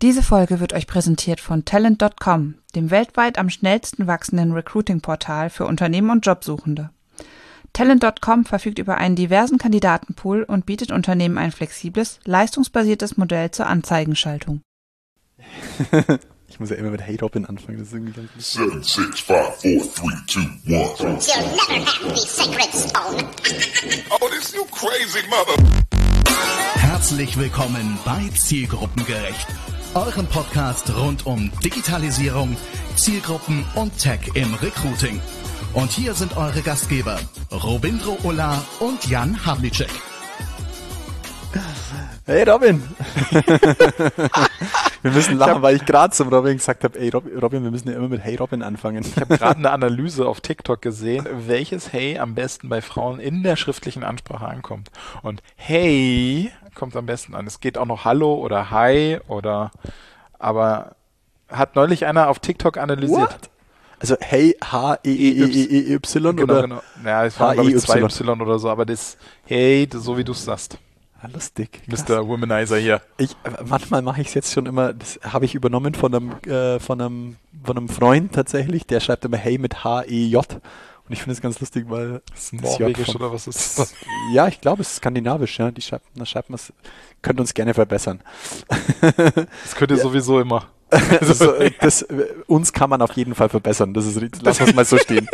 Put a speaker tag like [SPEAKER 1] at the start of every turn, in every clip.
[SPEAKER 1] Diese Folge wird euch präsentiert von Talent.com, dem weltweit am schnellsten wachsenden Recruiting-Portal für Unternehmen und Jobsuchende. Talent.com verfügt über einen diversen Kandidatenpool und bietet Unternehmen ein flexibles, leistungsbasiertes Modell zur Anzeigenschaltung.
[SPEAKER 2] Ich muss ja immer mit Hey Robin anfangen, das ist irgendwie ganz lustig.
[SPEAKER 3] 7, 6, 5, 4, 3, 2, 1.
[SPEAKER 4] You'll never have the sacred stone.
[SPEAKER 3] Oh, this you crazy mother.
[SPEAKER 5] Herzlich willkommen bei Zielgruppengerecht, eurem Podcast rund um Digitalisierung, Zielgruppen und Tech im Recruiting. Und hier sind eure Gastgeber Robindro Ulla und Jan Havlicek.
[SPEAKER 2] Hey Robin! Wir müssen lachen, weil ich gerade zum Robin gesagt habe, ey Robin, wir müssen ja immer mit Hey Robin anfangen.
[SPEAKER 6] Ich habe gerade eine Analyse auf TikTok gesehen, welches Hey am besten bei Frauen in der schriftlichen Ansprache ankommt. Und Hey kommt am besten an. Es geht auch noch Hallo oder Hi oder, aber hat neulich einer auf TikTok analysiert.
[SPEAKER 2] What? Also Hey, H-E-E-E-E-Y oder?
[SPEAKER 6] Genau. Ja, es waren glaube ich 2 Y oder so, aber das Hey, das, so wie du es sagst.
[SPEAKER 2] Lustig. Krass.
[SPEAKER 6] Mr. Womanizer hier.
[SPEAKER 2] Manchmal mache ich es jetzt schon immer, das habe ich übernommen von einem Freund tatsächlich, der schreibt immer Hey mit H-E-J. Und ich finde es ganz lustig, weil
[SPEAKER 6] das ist norwegisch oder was ist das?
[SPEAKER 2] Ja, ich glaube, es ist skandinavisch, ja. Da schreibt man es, könnt uns gerne verbessern.
[SPEAKER 6] Das könnt ihr sowieso immer.
[SPEAKER 2] Also, uns kann man auf jeden Fall verbessern. Das ist, lass uns mal so stehen.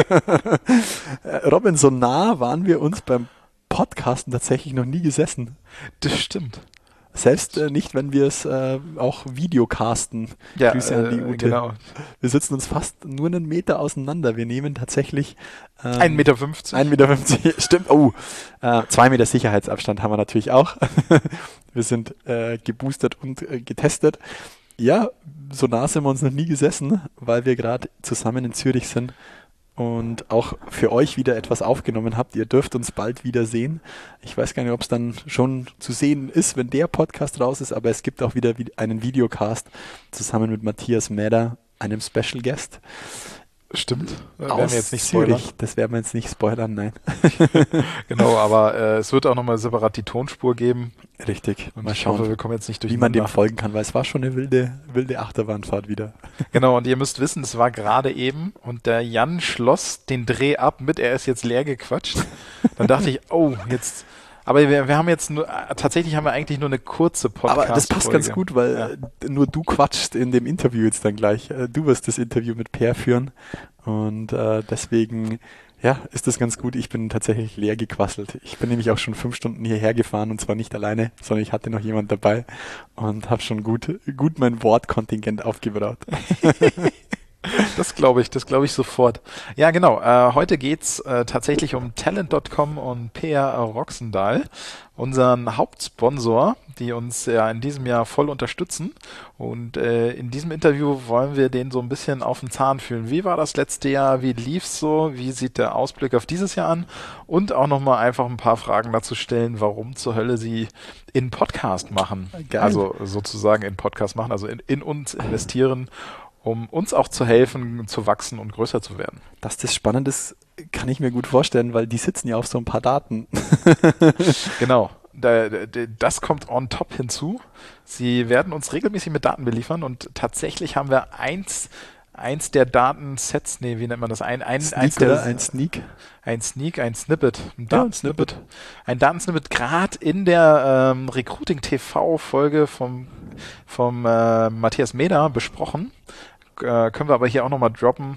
[SPEAKER 2] Robin, so nah waren wir uns beim Podcasten tatsächlich noch nie gesessen.
[SPEAKER 6] Das stimmt.
[SPEAKER 2] Selbst nicht, wenn wir es auch Videocasten.
[SPEAKER 6] Ja,
[SPEAKER 2] Grüße an die Ute.
[SPEAKER 6] Genau.
[SPEAKER 2] Wir sitzen uns fast nur einen Meter auseinander. Wir nehmen tatsächlich
[SPEAKER 6] 1,50 Meter.
[SPEAKER 2] 1,50 Meter, stimmt. Oh, 2 Meter Sicherheitsabstand haben wir natürlich auch. Wir sind geboostert und getestet. Ja, so nah sind wir uns noch nie gesessen, weil wir gerade zusammen in Zürich sind und auch für euch wieder etwas aufgenommen habt. Ihr dürft uns bald wieder sehen. Ich weiß gar nicht, ob es dann schon zu sehen ist, wenn der Podcast raus ist, aber es gibt auch wieder einen Videocast zusammen mit Matthias Mäder, einem Special Guest.
[SPEAKER 6] Stimmt.
[SPEAKER 2] Aus
[SPEAKER 6] jetzt nicht
[SPEAKER 2] Zürich.
[SPEAKER 6] spoilern.
[SPEAKER 2] Das werden wir jetzt nicht spoilern, nein.
[SPEAKER 6] Genau, aber es wird auch nochmal separat die Tonspur geben.
[SPEAKER 2] Richtig.
[SPEAKER 6] Und ich hoffe, wir kommen jetzt nicht
[SPEAKER 2] wie man
[SPEAKER 6] durcheinander.
[SPEAKER 2] dem folgen kann, weil es war schon eine wilde Achterbahnfahrt wieder.
[SPEAKER 6] Genau, und ihr müsst wissen, es war gerade eben und der Jan schloss den Dreh ab mit, er ist jetzt leer gequatscht. Dann dachte ich, oh, jetzt... Aber wir haben jetzt tatsächlich haben wir eigentlich nur eine kurze Podcast-Folge.
[SPEAKER 2] Aber das passt ganz gut, weil nur du quatschst in dem Interview jetzt dann gleich. Du wirst das Interview mit Per führen und deswegen, ja, ist das ganz gut. Ich bin tatsächlich leer gequasselt. Ich bin nämlich auch schon 5 Stunden hierher gefahren und zwar nicht alleine, sondern ich hatte noch jemand dabei und habe schon gut mein Wortkontingent aufgebraut.
[SPEAKER 6] Das glaube ich sofort. Ja, genau. Heute geht's tatsächlich um Talent.com und PR Roxendal, unseren Hauptsponsor, die uns ja in diesem Jahr voll unterstützen. Und in diesem Interview wollen wir den so ein bisschen auf den Zahn fühlen. Wie war das letzte Jahr? Wie lief's so? Wie sieht der Ausblick auf dieses Jahr an? Und auch nochmal einfach ein paar Fragen dazu stellen, warum zur Hölle sie in Podcast machen.
[SPEAKER 2] Geil.
[SPEAKER 6] Also sozusagen in Podcast machen, also in uns investieren, um uns auch zu helfen, zu wachsen und größer zu werden.
[SPEAKER 2] Dass das spannend ist, kann ich mir gut vorstellen, weil die sitzen ja auf so ein paar Daten.
[SPEAKER 6] Genau. Das kommt on top hinzu. Sie werden uns regelmäßig mit Daten beliefern und tatsächlich haben wir eins der Datensets, wie nennt man das? Ein Sneak, ein Snippet. Ein Datensnippet. Ein Datensnippet gerade in der Recruiting TV-Folge vom Matthias Mäder besprochen. Können wir aber hier auch nochmal droppen.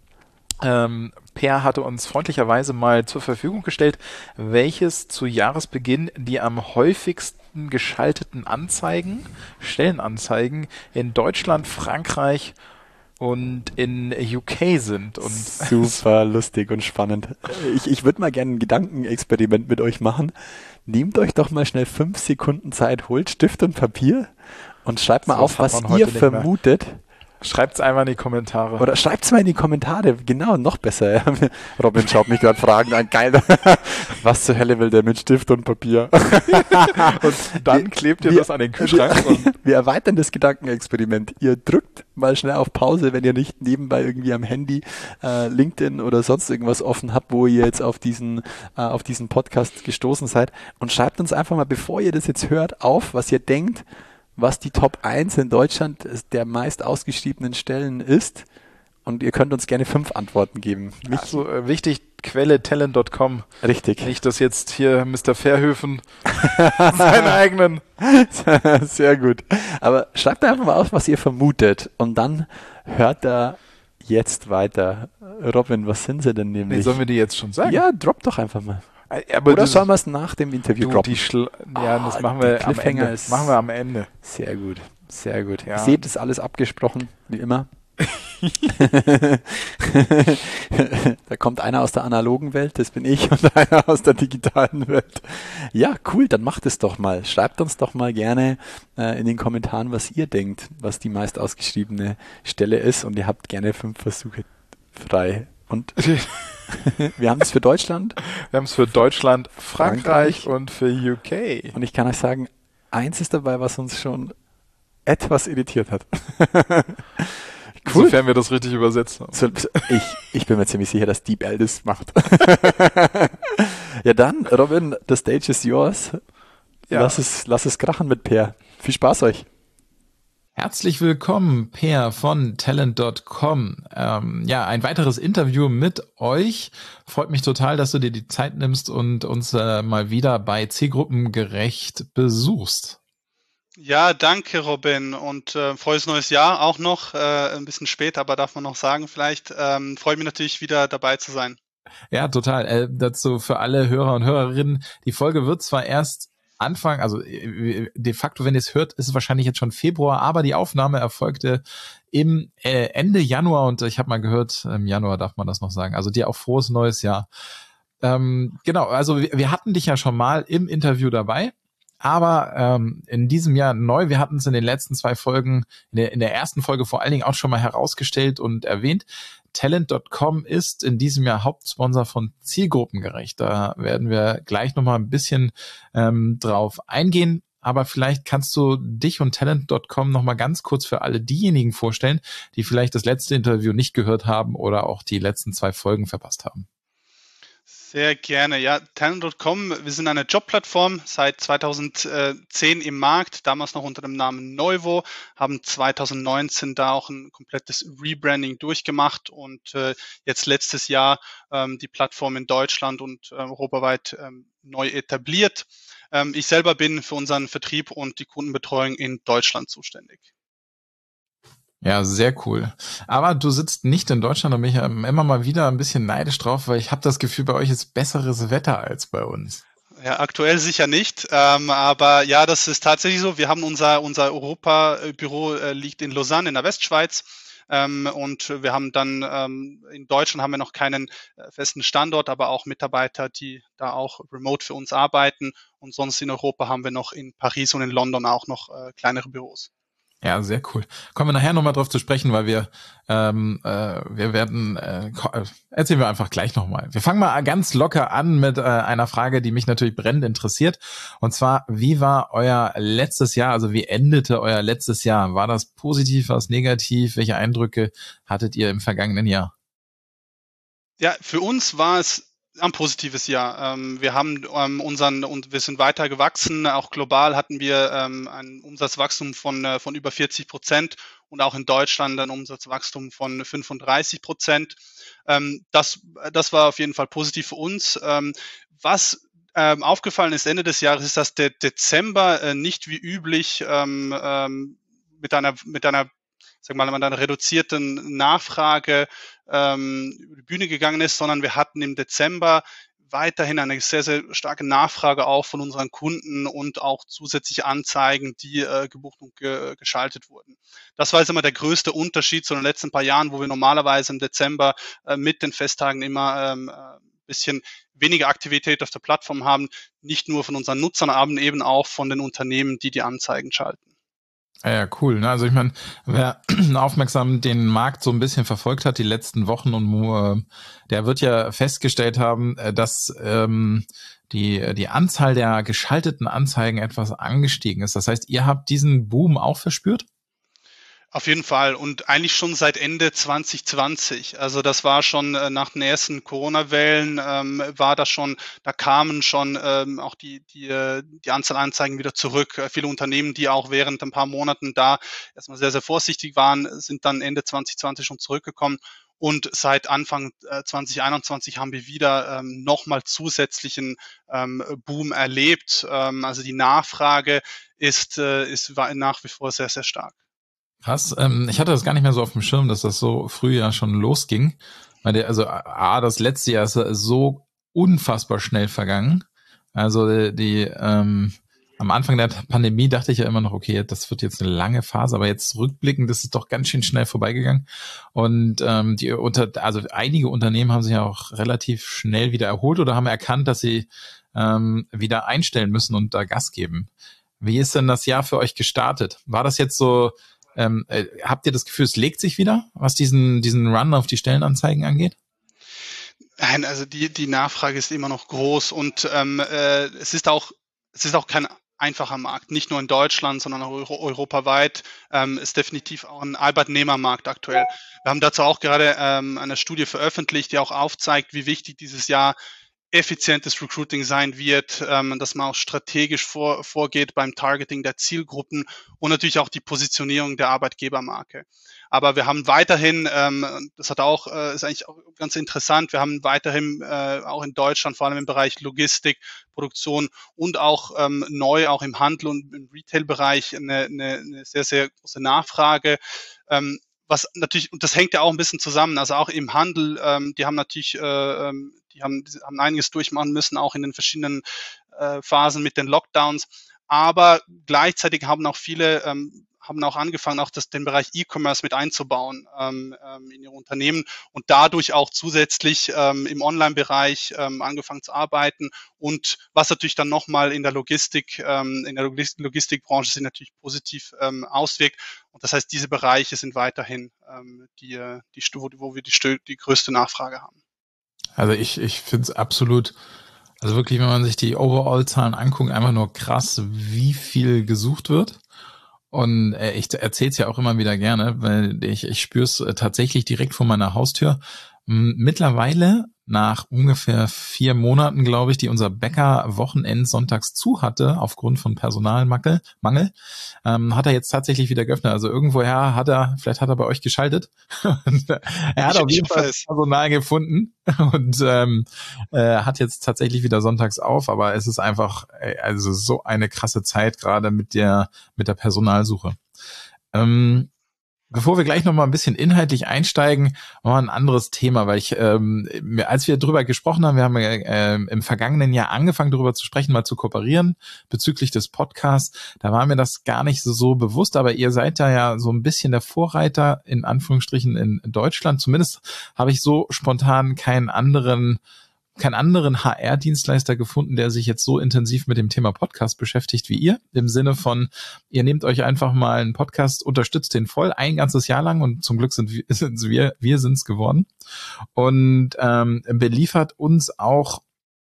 [SPEAKER 6] Per hatte uns freundlicherweise mal zur Verfügung gestellt, welches zu Jahresbeginn die am häufigsten geschalteten Stellenanzeigen in Deutschland, Frankreich und in UK sind. Und
[SPEAKER 2] super lustig und spannend. Ich würde mal gerne ein Gedankenexperiment mit euch machen. Nehmt euch doch mal schnell 5 Sekunden Zeit, holt Stift und Papier und schreibt mal auf, was ihr vermutet.
[SPEAKER 6] Schreibt es einmal in die Kommentare.
[SPEAKER 2] Oder schreibt es mal in die Kommentare. Genau, noch besser. Robin schaut mich gerade Fragen an. Geil. Was zur Hölle will der mit Stift und Papier?
[SPEAKER 6] Und dann klebt ihr das an den Kühlschrank.
[SPEAKER 2] Wir erweitern das Gedankenexperiment. Ihr drückt mal schnell auf Pause, wenn ihr nicht nebenbei irgendwie am Handy LinkedIn oder sonst irgendwas offen habt, wo ihr jetzt auf diesen Podcast gestoßen seid. Und schreibt uns einfach mal, bevor ihr das jetzt hört, auf, was ihr denkt, was die Top 1 in Deutschland der meist ausgeschriebenen Stellen ist. Und ihr könnt uns gerne 5 Antworten geben.
[SPEAKER 6] Also wichtig, Quelle talent.com.
[SPEAKER 2] Richtig.
[SPEAKER 6] Nicht, dass jetzt hier Mr. Verhöfen seinen eigenen...
[SPEAKER 2] Sehr gut. Aber schreibt einfach mal auf, was ihr vermutet. Und dann hört er jetzt weiter. Robin, was sind sie denn nämlich?
[SPEAKER 6] Sollen wir die jetzt schon sagen?
[SPEAKER 2] Ja, drop doch einfach mal.
[SPEAKER 6] Aber
[SPEAKER 2] Oder sollen wir es nach dem Interview droppen?
[SPEAKER 6] Das machen wir am
[SPEAKER 2] Cliffhanger
[SPEAKER 6] Ende. Machen wir am Ende.
[SPEAKER 2] Sehr gut, sehr gut.
[SPEAKER 6] Ja.
[SPEAKER 2] Ihr seht, das ist alles abgesprochen, wie immer. Da kommt einer aus der analogen Welt, das bin ich, und einer aus der digitalen Welt. Ja, cool, dann macht es doch mal. Schreibt uns doch mal gerne in den Kommentaren, was ihr denkt, was die meist ausgeschriebene Stelle ist, und ihr habt gerne 5 Versuche frei. Und wir haben es für Deutschland.
[SPEAKER 6] Wir haben es für Deutschland, Frankreich und für UK.
[SPEAKER 2] Und ich kann euch sagen, eins ist dabei, was uns schon etwas irritiert hat.
[SPEAKER 6] Cool. Sofern wir das richtig übersetzt haben.
[SPEAKER 2] Ich bin mir ziemlich sicher, dass DeepL das macht. Ja dann, Robin, the stage is yours. Ja. Lass es krachen mit Per. Viel Spaß euch.
[SPEAKER 7] Herzlich willkommen, Per von Talent.com. Ein weiteres Interview mit euch. Freut mich total, dass du dir die Zeit nimmst und uns mal wieder bei Zielgruppengerecht besuchst.
[SPEAKER 8] Ja, danke Robin, und frohes neues Jahr auch noch, ein bisschen spät, aber darf man noch sagen vielleicht. Freue mich natürlich wieder dabei zu sein.
[SPEAKER 7] Ja, total. Dazu für alle Hörer und Hörerinnen, die Folge wird zwar erst Anfang, also de facto, wenn ihr es hört, ist es wahrscheinlich jetzt schon Februar, aber die Aufnahme erfolgte im Ende Januar, und ich habe mal gehört, im Januar darf man das noch sagen. Also dir auch frohes neues Jahr. Genau, also wir hatten dich ja schon mal im Interview dabei. Aber in diesem Jahr neu, wir hatten es in den letzten 2 Folgen, in der ersten Folge vor allen Dingen auch schon mal herausgestellt und erwähnt, Talent.com ist in diesem Jahr Hauptsponsor von Zielgruppengerecht. Da werden wir gleich nochmal ein bisschen drauf eingehen. Aber vielleicht kannst du dich und Talent.com nochmal ganz kurz für alle diejenigen vorstellen, die vielleicht das letzte Interview nicht gehört haben oder auch die letzten 2 Folgen verpasst haben.
[SPEAKER 8] Sehr gerne. Ja, Talent.com, wir sind eine Jobplattform, seit 2010 im Markt, damals noch unter dem Namen Neuvo, haben 2019 da auch ein komplettes Rebranding durchgemacht und jetzt letztes Jahr die Plattform in Deutschland und europaweit neu etabliert. Ich selber bin für unseren Vertrieb und die Kundenbetreuung in Deutschland zuständig.
[SPEAKER 7] Ja, sehr cool. Aber du sitzt nicht in Deutschland, da bin ich immer mal wieder ein bisschen neidisch drauf, weil ich habe das Gefühl, bei euch ist besseres Wetter als bei uns.
[SPEAKER 8] Ja, aktuell sicher nicht, aber ja, das ist tatsächlich so. Wir haben unser Europabüro liegt in Lausanne in der Westschweiz. Und wir haben dann in Deutschland haben wir noch keinen festen Standort, aber auch Mitarbeiter, die da auch remote für uns arbeiten. Und sonst in Europa haben wir noch in Paris und in London auch noch kleinere Büros.
[SPEAKER 7] Ja, sehr cool. Kommen wir nachher nochmal drauf zu sprechen, weil wir werden, erzählen wir einfach gleich nochmal. Wir fangen mal ganz locker an mit einer Frage, die mich natürlich brennend interessiert. Und zwar, wie war euer letztes Jahr, also wie endete euer letztes Jahr? War das positiv, war es negativ? Welche Eindrücke hattet ihr im vergangenen Jahr?
[SPEAKER 8] Ja, für uns war es ein positives Jahr. Wir haben und wir sind weiter gewachsen. Auch global hatten wir ein Umsatzwachstum von über 40% und auch in Deutschland ein Umsatzwachstum von 35%. Das war auf jeden Fall positiv für uns. Was aufgefallen ist Ende des Jahres, ist, dass der Dezember nicht wie üblich mit einer sagen wir mal, mit einer reduzierten Nachfrage über die Bühne gegangen ist, sondern wir hatten im Dezember weiterhin eine sehr, sehr starke Nachfrage auch von unseren Kunden und auch zusätzliche Anzeigen, die gebucht und geschaltet wurden. Das war jetzt immer der größte Unterschied zu den letzten paar Jahren, wo wir normalerweise im Dezember mit den Festtagen immer bisschen weniger Aktivität auf der Plattform haben, nicht nur von unseren Nutzern, aber eben auch von den Unternehmen, die Anzeigen schalten.
[SPEAKER 7] Ja, cool. Also ich meine, wer aufmerksam den Markt so ein bisschen verfolgt hat die letzten Wochen und der wird ja festgestellt haben, dass die Anzahl der geschalteten Anzeigen etwas angestiegen ist. Das heißt, ihr habt diesen Boom auch verspürt?
[SPEAKER 8] Auf jeden Fall und eigentlich schon seit Ende 2020. Also das war schon nach den ersten Corona-Wellen war das schon, da kamen schon auch die Anzahl Anzeigen wieder zurück. Viele Unternehmen, die auch während ein paar Monaten da erstmal sehr, sehr vorsichtig waren, sind dann Ende 2020 schon zurückgekommen. Und seit Anfang 2021 haben wir wieder nochmal zusätzlichen Boom erlebt. Also die Nachfrage war nach wie vor sehr, sehr stark.
[SPEAKER 7] Krass, ich hatte das gar nicht mehr so auf dem Schirm, dass das so früh ja schon losging. Weil das letzte Jahr ist so unfassbar schnell vergangen. Also am Anfang der Pandemie dachte ich ja immer noch, okay, das wird jetzt eine lange Phase, aber jetzt rückblickend, das ist doch ganz schön schnell vorbeigegangen. Und einige Unternehmen haben sich ja auch relativ schnell wieder erholt oder haben erkannt, dass sie wieder einstellen müssen und da Gas geben. Wie ist denn das Jahr für euch gestartet? War das jetzt so, habt ihr das Gefühl, es legt sich wieder, was diesen Run auf die Stellenanzeigen angeht?
[SPEAKER 8] Nein, also die Nachfrage ist immer noch groß und es ist auch kein einfacher Markt, nicht nur in Deutschland, sondern auch europaweit, ist definitiv auch ein Arbeitnehmermarkt aktuell. Wir haben dazu auch gerade eine Studie veröffentlicht, die auch aufzeigt, wie wichtig dieses Jahr effizientes Recruiting sein wird, dass man auch strategisch vorgeht beim Targeting der Zielgruppen und natürlich auch die Positionierung der Arbeitgebermarke. Aber wir haben weiterhin, ist eigentlich auch ganz interessant, wir haben weiterhin auch in Deutschland, vor allem im Bereich Logistik, Produktion und auch neu auch im Handel und im Retail-Bereich eine sehr, sehr große Nachfrage. Was natürlich, und das hängt ja auch ein bisschen zusammen, also auch im Handel, die haben natürlich, die haben einiges durchmachen müssen, auch in den verschiedenen Phasen mit den Lockdowns, aber gleichzeitig haben auch viele haben auch angefangen, auch den Bereich E-Commerce mit einzubauen in ihre Unternehmen und dadurch auch zusätzlich im Online-Bereich angefangen zu arbeiten und was natürlich dann nochmal in der Logistikbranche sich natürlich positiv auswirkt. Und das heißt, diese Bereiche sind weiterhin wo wir die größte Nachfrage haben.
[SPEAKER 7] Also ich finde es absolut, also wirklich, wenn man sich die Overall-Zahlen anguckt, einfach nur krass, wie viel gesucht wird. Und ich erzähle es ja auch immer wieder gerne, weil ich spüre es tatsächlich direkt vor meiner Haustür. Mittlerweile, nach ungefähr 4 Monaten, glaube ich, die unser Bäcker sonntags zu hatte, aufgrund von Personalmangel, hat er jetzt tatsächlich wieder geöffnet. Also irgendwoher vielleicht hat er bei euch geschaltet. Er hat auf jeden Fall Personal gefunden und hat jetzt tatsächlich wieder sonntags auf, aber es ist einfach also so eine krasse Zeit, gerade mit der Personalsuche. Bevor wir gleich noch mal ein bisschen inhaltlich einsteigen, mal ein anderes Thema, weil als wir drüber gesprochen haben, wir haben im vergangenen Jahr angefangen, darüber zu sprechen, mal zu kooperieren bezüglich des Podcasts. Da war mir das gar nicht so bewusst, aber ihr seid da ja so ein bisschen der Vorreiter, in Anführungsstrichen, in Deutschland. Zumindest habe ich so spontan keinen anderen HR-Dienstleister gefunden, der sich jetzt so intensiv mit dem Thema Podcast beschäftigt wie ihr. Im Sinne von, ihr nehmt euch einfach mal einen Podcast, unterstützt den voll ein ganzes Jahr lang und zum Glück sind wir geworden und beliefert uns auch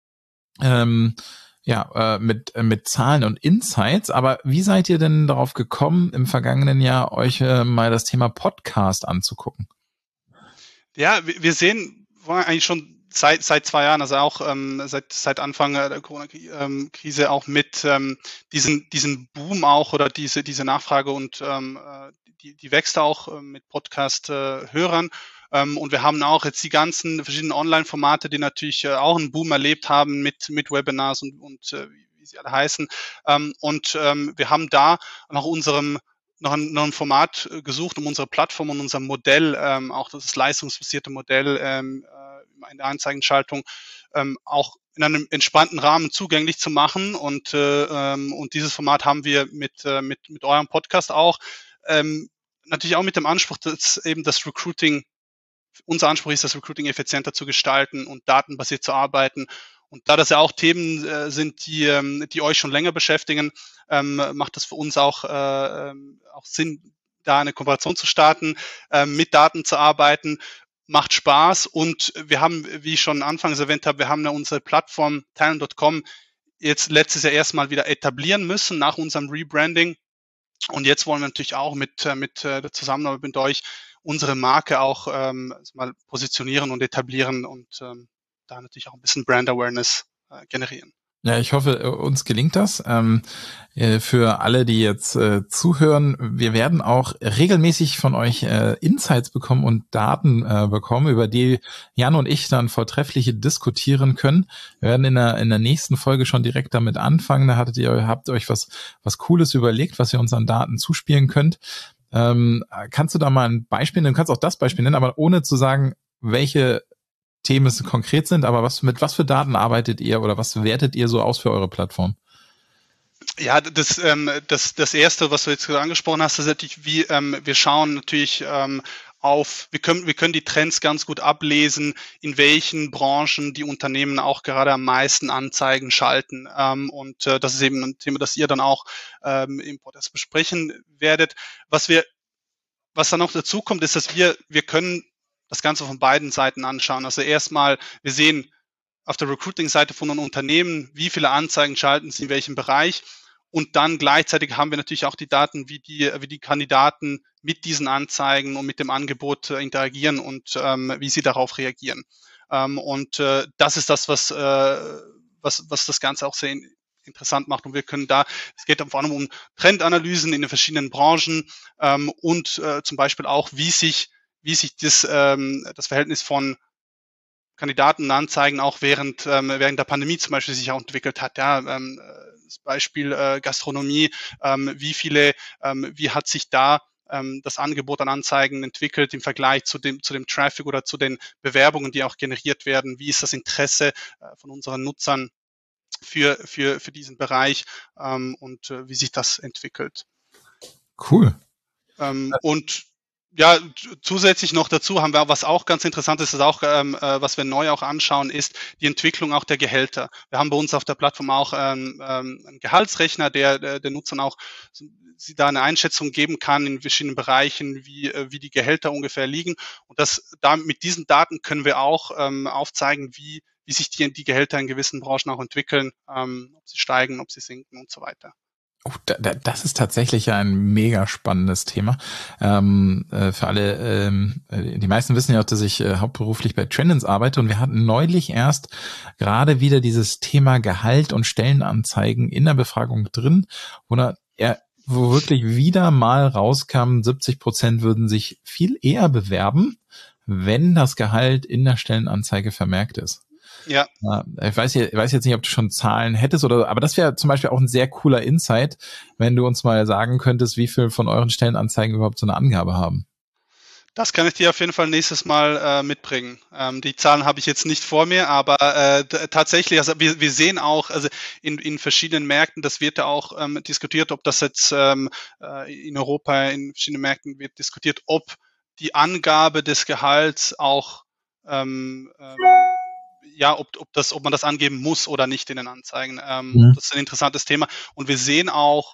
[SPEAKER 7] mit Zahlen und Insights. Aber wie seid ihr denn darauf gekommen, im vergangenen Jahr euch mal das Thema Podcast anzugucken?
[SPEAKER 8] Ja, wir sehen eigentlich schon seit 2 Jahren, also auch seit Anfang der Corona-Krise auch mit diesen Boom auch oder diese Nachfrage und die wächst auch mit Podcast-Hörern. Und wir haben auch jetzt die ganzen verschiedenen Online-Formate, die natürlich auch einen Boom erlebt haben mit Webinars und wie sie alle heißen. Wir haben da noch ein Format gesucht, um unsere Plattform und unser Modell, auch das leistungsbasierte Modell in der Anzeigenschaltung, auch in einem entspannten Rahmen zugänglich zu machen. Und dieses Format haben wir mit eurem Podcast auch. Natürlich auch mit dem Anspruch, dass eben unser Anspruch ist, das Recruiting effizienter zu gestalten und datenbasiert zu arbeiten. Und da das ja auch Themen sind, die euch schon länger beschäftigen, macht es für uns auch Sinn, da eine Kooperation zu starten, mit Daten zu arbeiten. Macht Spaß und wir haben, wie ich schon anfangs erwähnt habe, wir haben ja unsere Plattform Talent.com jetzt letztes Jahr erstmal wieder etablieren müssen nach unserem Rebranding. Und jetzt wollen wir natürlich auch mit der Zusammenarbeit mit euch unsere Marke auch mal positionieren und etablieren und da natürlich auch ein bisschen Brand Awareness generieren.
[SPEAKER 7] Ja, ich hoffe, uns gelingt das. Für alle, die jetzt zuhören, wir werden auch regelmäßig von euch Insights bekommen und Daten bekommen, über die Jan und ich dann vortrefflich diskutieren können. Wir werden in der nächsten Folge schon direkt damit anfangen. Da habt ihr euch was Cooles überlegt, was ihr uns an Daten zuspielen könnt. Kannst du da mal ein Beispiel nennen? Du kannst auch das Beispiel nennen, aber ohne zu sagen, welche Themen es konkret sind, aber mit was für Daten arbeitet ihr oder was wertet ihr so aus für eure Plattform?
[SPEAKER 8] Ja, das Erste, was du jetzt gerade angesprochen hast, ist natürlich, wir schauen natürlich wir können die Trends ganz gut ablesen, in welchen Branchen die Unternehmen auch gerade am meisten Anzeigen schalten. Und das ist eben ein Thema, das ihr dann auch im Podcast besprechen werdet. Was dann noch dazu kommt, ist, dass wir können das Ganze von beiden Seiten anschauen. Also erstmal, wir sehen auf der Recruiting-Seite von einem Unternehmen, wie viele Anzeigen schalten sie in welchem Bereich. Und dann gleichzeitig haben wir natürlich auch die Daten, wie die Kandidaten mit diesen Anzeigen und mit dem Angebot interagieren und wie sie darauf reagieren. Das ist das, was das Ganze auch sehr interessant macht. Und wir können es geht vor allem um Trendanalysen in den verschiedenen Branchen und zum Beispiel auch, wie sich das Verhältnis von Kandidatenanzeigen auch während der Pandemie zum Beispiel sich auch entwickelt hat. Ja, das Beispiel Gastronomie, wie hat sich da das Angebot an Anzeigen entwickelt im Vergleich zu dem Traffic oder zu den Bewerbungen, die auch generiert werden? Wie ist das Interesse von unseren Nutzern für diesen Bereich und wie sich das entwickelt?
[SPEAKER 7] Cool.
[SPEAKER 8] Und ja, zusätzlich noch dazu haben wir, was auch ganz interessant ist, was wir neu auch anschauen, ist die Entwicklung auch der Gehälter. Wir haben bei uns auf der Plattform auch einen Gehaltsrechner, der den Nutzern auch da eine Einschätzung geben kann in verschiedenen Bereichen, wie die Gehälter ungefähr liegen. Und mit diesen Daten können wir auch aufzeigen, wie sich die Gehälter in gewissen Branchen auch entwickeln, ob sie steigen, ob sie sinken und so weiter.
[SPEAKER 7] Oh, das ist tatsächlich ein mega spannendes Thema. Für alle, die meisten wissen ja auch, dass ich hauptberuflich bei Trendens arbeite und wir hatten neulich erst gerade wieder dieses Thema Gehalt und Stellenanzeigen in der Befragung drin, wo wirklich wieder mal rauskam, 70% würden sich viel eher bewerben, wenn das Gehalt in der Stellenanzeige vermerkt ist.
[SPEAKER 8] Ja.
[SPEAKER 7] Ich weiß jetzt nicht, ob du schon Zahlen hättest aber das wäre zum Beispiel auch ein sehr cooler Insight, wenn du uns mal sagen könntest, wie viel von euren Stellenanzeigen überhaupt so eine Angabe haben.
[SPEAKER 8] Das kann ich dir auf jeden Fall nächstes Mal mitbringen. Die Zahlen habe ich jetzt nicht vor mir, aber tatsächlich, also wir sehen auch, also in verschiedenen Märkten, das wird ja auch diskutiert, ob das jetzt in Europa in verschiedenen Märkten wird diskutiert, ob die Angabe des Gehalts auch ob man das angeben muss oder nicht in den Anzeigen. Das ist ein interessantes Thema. Und wir sehen auch,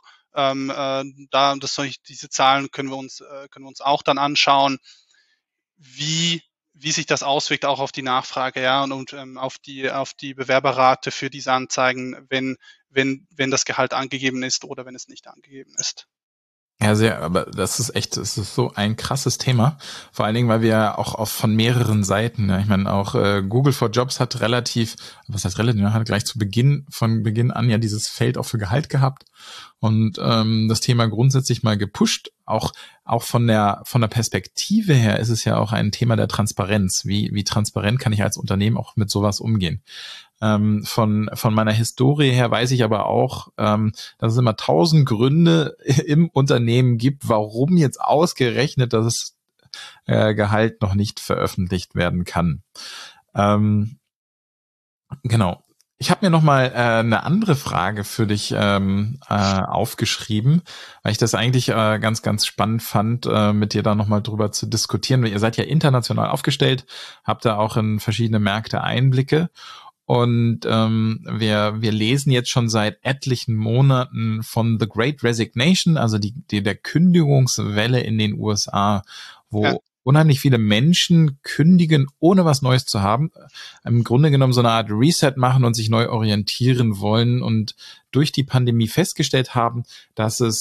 [SPEAKER 8] diese Zahlen können wir uns auch dann anschauen, wie sich das auswirkt auch auf die Nachfrage, ja, und auf die Bewerberrate für diese Anzeigen, wenn das Gehalt angegeben ist oder wenn es nicht angegeben ist.
[SPEAKER 7] Ja, aber das ist so ein krasses Thema. Vor allen Dingen, weil wir auch von mehreren Seiten, ja, ich meine auch Google for Jobs hat hat gleich von Beginn an ja dieses Feld auch für Gehalt gehabt und das Thema grundsätzlich mal gepusht. Auch von der Perspektive her ist es ja auch ein Thema der Transparenz. Wie transparent kann ich als Unternehmen auch mit sowas umgehen? Von meiner Historie her weiß ich aber auch, dass es immer 1000 Gründe im Unternehmen gibt, warum jetzt ausgerechnet das Gehalt noch nicht veröffentlicht werden kann. Genau. Ich habe mir noch mal eine andere Frage für dich aufgeschrieben, weil ich das eigentlich ganz, ganz spannend fand, mit dir da noch mal drüber zu diskutieren. Ihr seid ja international aufgestellt, habt da auch in verschiedene Märkte Einblicke. Und wir lesen jetzt schon seit etlichen Monaten von The Great Resignation, also der Kündigungswelle in den USA, wo unheimlich viele Menschen kündigen, ohne was Neues zu haben, im Grunde genommen so eine Art Reset machen und sich neu orientieren wollen und durch die Pandemie festgestellt haben, dass es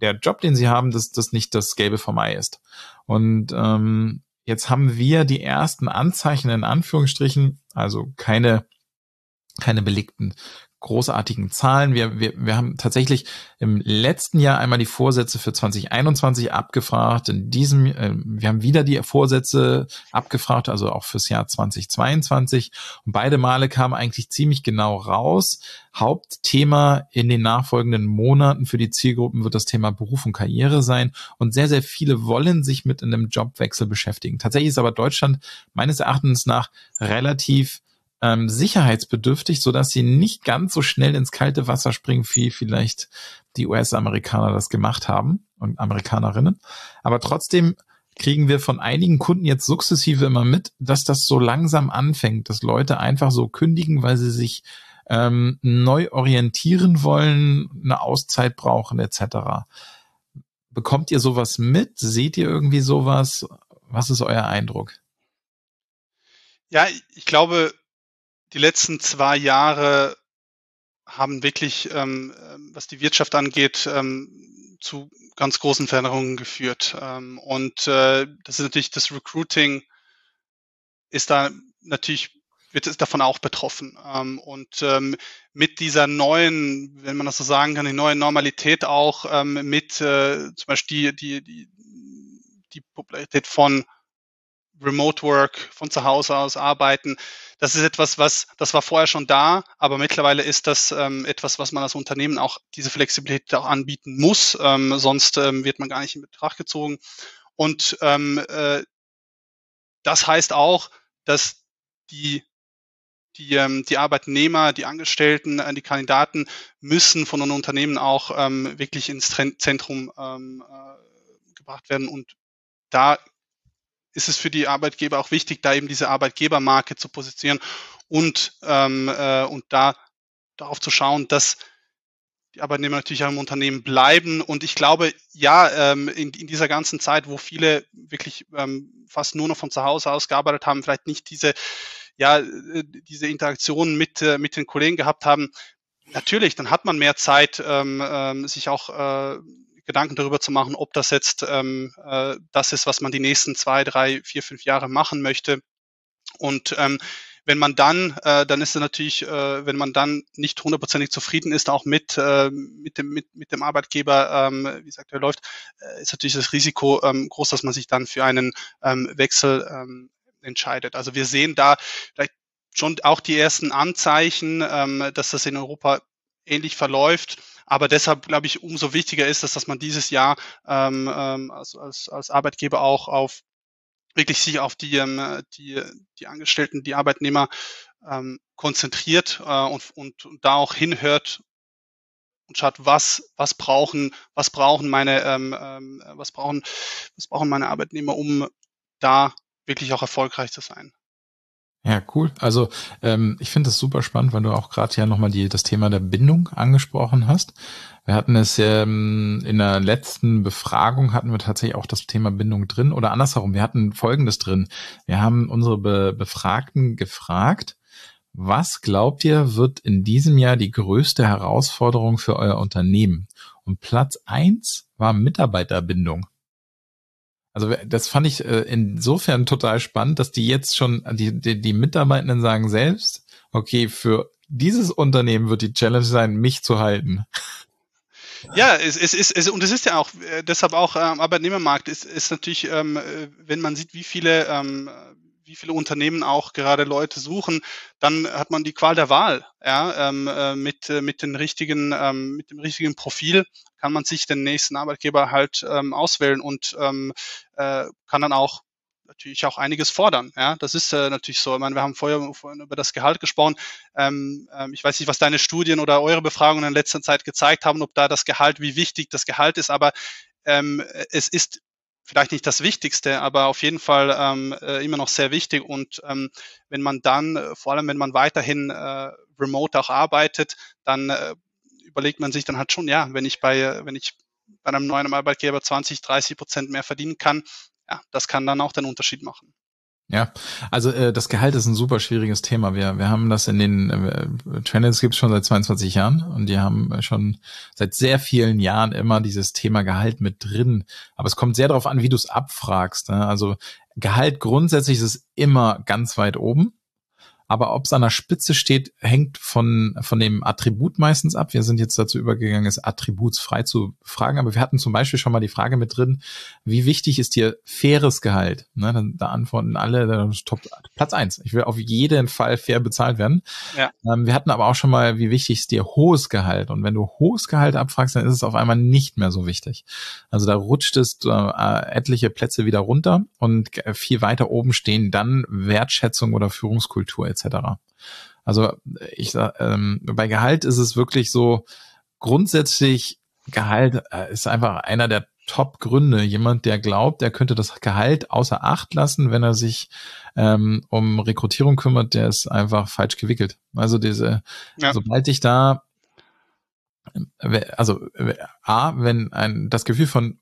[SPEAKER 7] der Job, den sie haben, dass das nicht das Gelbe vom Ei ist. Und jetzt haben wir die ersten Anzeichen in Anführungsstrichen, also keine belegten großartigen Zahlen. Wir haben tatsächlich im letzten Jahr einmal die Vorsätze für 2021 abgefragt. Wir haben wieder die Vorsätze abgefragt, also auch fürs Jahr 2022. Und beide Male kam eigentlich ziemlich genau raus. Hauptthema in den nachfolgenden Monaten für die Zielgruppen wird das Thema Beruf und Karriere sein. Und sehr, sehr viele wollen sich mit einem Jobwechsel beschäftigen. Tatsächlich ist aber Deutschland meines Erachtens nach relativ sicherheitsbedürftig, sodass sie nicht ganz so schnell ins kalte Wasser springen, wie vielleicht die US-Amerikaner das gemacht haben und Amerikanerinnen. Aber trotzdem kriegen wir von einigen Kunden jetzt sukzessive immer mit, dass das so langsam anfängt, dass Leute einfach so kündigen, weil sie sich neu orientieren wollen, eine Auszeit brauchen etc. Bekommt ihr sowas mit? Seht ihr irgendwie sowas? Was ist euer Eindruck?
[SPEAKER 8] Ja, ich glaube, die letzten 2 Jahre haben wirklich, was die Wirtschaft angeht, zu ganz großen Veränderungen geführt. Und das ist natürlich, das Recruiting ist da natürlich, wird es davon auch betroffen. Und mit dieser neuen, wenn man das so sagen kann, die neue Normalität auch, mit zum Beispiel die Popularität von Remote Work, von zu Hause aus arbeiten. Das ist etwas, das war vorher schon da, aber mittlerweile ist das etwas, was man als Unternehmen auch, diese Flexibilität auch anbieten muss, sonst wird man gar nicht in Betracht gezogen. Und das heißt auch, dass die Arbeitnehmer, die Angestellten, die Kandidaten müssen von einem Unternehmen auch wirklich ins Zentrum gebracht werden. Und da ist es für die Arbeitgeber auch wichtig, da eben diese Arbeitgebermarke zu positionieren und da darauf zu schauen, dass die Arbeitnehmer natürlich auch im Unternehmen bleiben. Und ich glaube, ja, in dieser ganzen Zeit, wo viele wirklich fast nur noch von zu Hause aus gearbeitet haben, vielleicht nicht diese Interaktion mit den Kollegen gehabt haben, natürlich, dann hat man mehr Zeit, sich auch Gedanken darüber zu machen, ob das jetzt das ist, was man die nächsten 2, 3, 4, 5 Jahre machen möchte. Und wenn man dann ist es natürlich, wenn man dann nicht hundertprozentig zufrieden ist, auch mit dem Arbeitgeber, wie es aktuell läuft, ist natürlich das Risiko groß, dass man sich dann für einen Wechsel entscheidet. Also wir sehen da vielleicht schon auch die ersten Anzeichen, dass das in Europa ähnlich verläuft. Aber deshalb, glaube ich, umso wichtiger ist es, dass man dieses Jahr als Arbeitgeber auch wirklich sich auf die Angestellten, die Arbeitnehmer konzentriert und da auch hinhört und schaut, was brauchen meine Arbeitnehmer, um da wirklich auch erfolgreich zu sein.
[SPEAKER 7] Ja, cool. Also ich finde das super spannend, weil du auch gerade ja nochmal das Thema der Bindung angesprochen hast. Wir hatten es in der letzten Befragung hatten wir tatsächlich auch das Thema Bindung drin oder andersherum. Wir hatten Folgendes drin. Wir haben unsere Befragten gefragt, was glaubt ihr, wird in diesem Jahr die größte Herausforderung für euer Unternehmen? Und Platz 1 war Mitarbeiterbindung. Also das fand ich insofern total spannend, dass die jetzt schon, die Mitarbeitenden sagen selbst, okay, für dieses Unternehmen wird die Challenge sein, mich zu halten.
[SPEAKER 8] Ja, es ist ja auch, deshalb auch Arbeitnehmermarkt ist natürlich, wenn man sieht, wie viele Unternehmen auch gerade Leute suchen, dann hat man die Qual der Wahl. Ja, mit dem richtigen Profil kann man sich den nächsten Arbeitgeber halt auswählen und kann dann auch natürlich auch einiges fordern. Ja, das ist natürlich so. Ich meine, wir haben vorhin über das Gehalt gesprochen. Ich weiß nicht, was deine Studien oder eure Befragungen in letzter Zeit gezeigt haben, ob da das Gehalt, wie wichtig das Gehalt ist, aber es ist vielleicht nicht das Wichtigste, aber auf jeden Fall immer noch sehr wichtig. Und wenn man dann, vor allem wenn man weiterhin remote auch arbeitet, dann überlegt man sich dann halt schon, ja, wenn ich bei einem neuen Arbeitgeber 20-30% mehr verdienen kann, ja, das kann dann auch den Unterschied machen.
[SPEAKER 7] Ja, also das Gehalt ist ein super schwieriges Thema. Wir haben das in den Channels gibt's schon seit 22 Jahren und die haben schon seit sehr vielen Jahren immer dieses Thema Gehalt mit drin. Aber es kommt sehr darauf an, wie du es abfragst. Ne? Also Gehalt grundsätzlich ist es immer ganz weit oben. Aber ob es an der Spitze steht, hängt von dem Attribut meistens ab. Wir sind jetzt dazu übergegangen, es attributsfrei zu fragen. Aber wir hatten zum Beispiel schon mal die Frage mit drin, wie wichtig ist dir faires Gehalt? Ne, da antworten alle, Top, Platz 1. Ich will auf jeden Fall fair bezahlt werden.
[SPEAKER 8] Ja.
[SPEAKER 7] Wir hatten aber auch schon mal, wie wichtig ist dir hohes Gehalt? Und wenn du hohes Gehalt abfragst, dann ist es auf einmal nicht mehr so wichtig. Also da rutscht es etliche Plätze wieder runter und viel weiter oben stehen dann Wertschätzung oder Führungskultur etc. Also ich sag, bei Gehalt ist es wirklich so, grundsätzlich Gehalt ist einfach einer der Top-Gründe. Jemand, der glaubt, er könnte das Gehalt außer Acht lassen, wenn er sich um Rekrutierung kümmert, der ist einfach falsch gewickelt. Also sobald ich da wenn das Gefühl von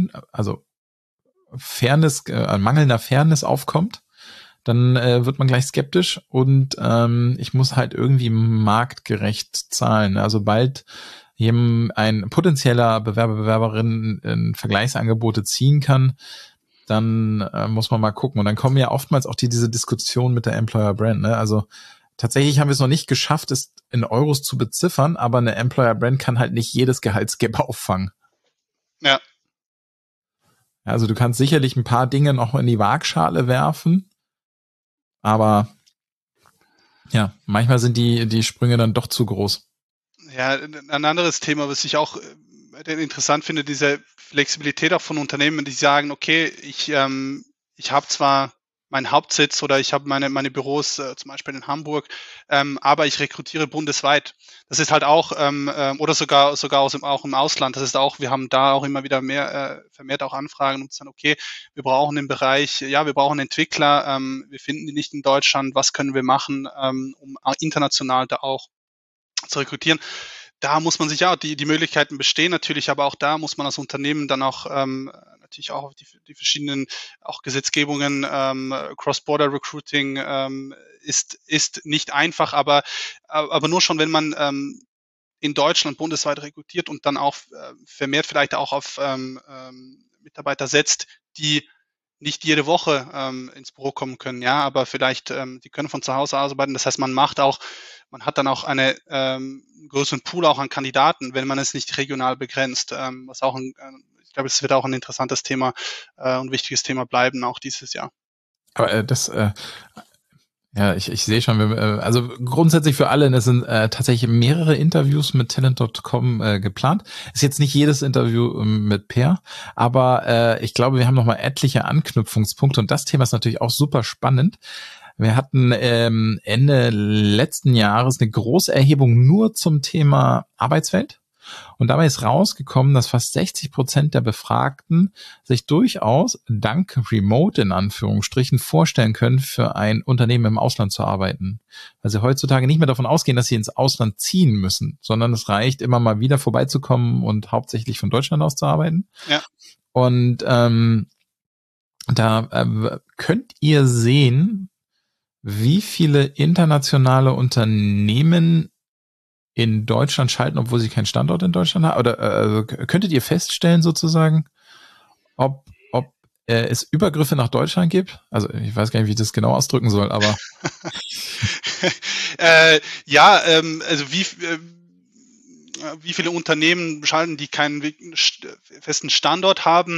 [SPEAKER 7] Fairness, mangelnder Fairness aufkommt, dann wird man gleich skeptisch und ich muss halt irgendwie marktgerecht zahlen. Also bald ein potenzieller Bewerberin Vergleichsangebote ziehen kann, dann muss man mal gucken. Und dann kommen ja oftmals auch diese Diskussion mit der Employer Brand. Ne? Also tatsächlich haben wir es noch nicht geschafft, es in Euros zu beziffern, aber eine Employer Brand kann halt nicht jedes Gehaltsgap auffangen.
[SPEAKER 8] Ja.
[SPEAKER 7] Also du kannst sicherlich ein paar Dinge noch in die Waagschale werfen, aber ja, manchmal sind die Sprünge dann doch zu groß.
[SPEAKER 8] Ja, ein anderes Thema, was ich auch interessant finde, diese Flexibilität auch von Unternehmen, die sagen, okay, ich habe zwar meinen Hauptsitz oder ich habe meine Büros zum Beispiel in Hamburg, aber ich rekrutiere bundesweit. Das ist halt auch, oder sogar auch im Ausland, das ist auch, wir haben da auch immer wieder vermehrt auch Anfragen und sagen, okay, wir brauchen im Bereich, wir brauchen Entwickler, wir finden die nicht in Deutschland, was können wir machen, um international da auch zu rekrutieren. Da muss man sich die Möglichkeiten bestehen natürlich, aber auch da muss man als Unternehmen dann auch natürlich auch auf die verschiedenen auch Gesetzgebungen, Cross-Border-Recruiting ist nicht einfach, aber nur schon, wenn man in Deutschland bundesweit rekrutiert und dann auch vermehrt vielleicht auch auf Mitarbeiter setzt, die nicht jede Woche ins Büro kommen können, aber vielleicht die können von zu Hause aus arbeiten. Das heißt, man hat dann auch einen größeren Pool auch an Kandidaten, wenn man es nicht regional begrenzt, was auch ich glaube, es wird auch ein interessantes Thema und wichtiges Thema bleiben, auch dieses Jahr.
[SPEAKER 7] Aber ich sehe schon, also grundsätzlich für alle, es sind tatsächlich mehrere Interviews mit Talent.com geplant. Ist jetzt nicht jedes Interview mit Per, aber ich glaube, wir haben noch mal etliche Anknüpfungspunkte und das Thema ist natürlich auch super spannend. Wir hatten Ende letzten Jahres eine große Erhebung nur zum Thema Arbeitswelt. Und dabei ist rausgekommen, dass fast 60% der Befragten sich durchaus dank Remote in Anführungsstrichen vorstellen können, für ein Unternehmen im Ausland zu arbeiten. Weil sie heutzutage nicht mehr davon ausgehen, dass sie ins Ausland ziehen müssen, sondern es reicht, immer mal wieder vorbeizukommen und hauptsächlich von Deutschland aus zu arbeiten.
[SPEAKER 8] Ja.
[SPEAKER 7] Und da könnt ihr sehen, wie viele internationale Unternehmen in Deutschland schalten, obwohl sie keinen Standort in Deutschland haben? Oder könntet ihr feststellen sozusagen, ob es Übergriffe nach Deutschland gibt? Also ich weiß gar nicht, wie ich das genau ausdrücken soll, aber
[SPEAKER 8] also wie viele Unternehmen schalten, die keinen festen Standort haben?